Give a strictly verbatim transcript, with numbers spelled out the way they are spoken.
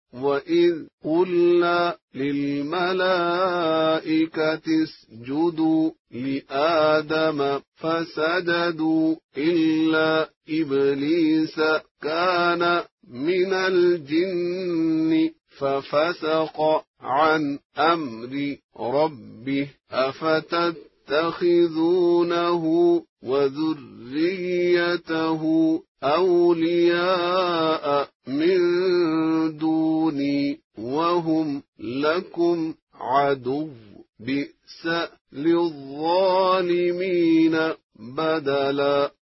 وإذ قلنا للملائكة اسجدوا لآدم فسجدوا إلا إبليس كان من الجن ففسق عن أمر ربه أفتتخذونه وذريته أولياء من دوني وهم لكم عدو بئس للظالمين بدلا.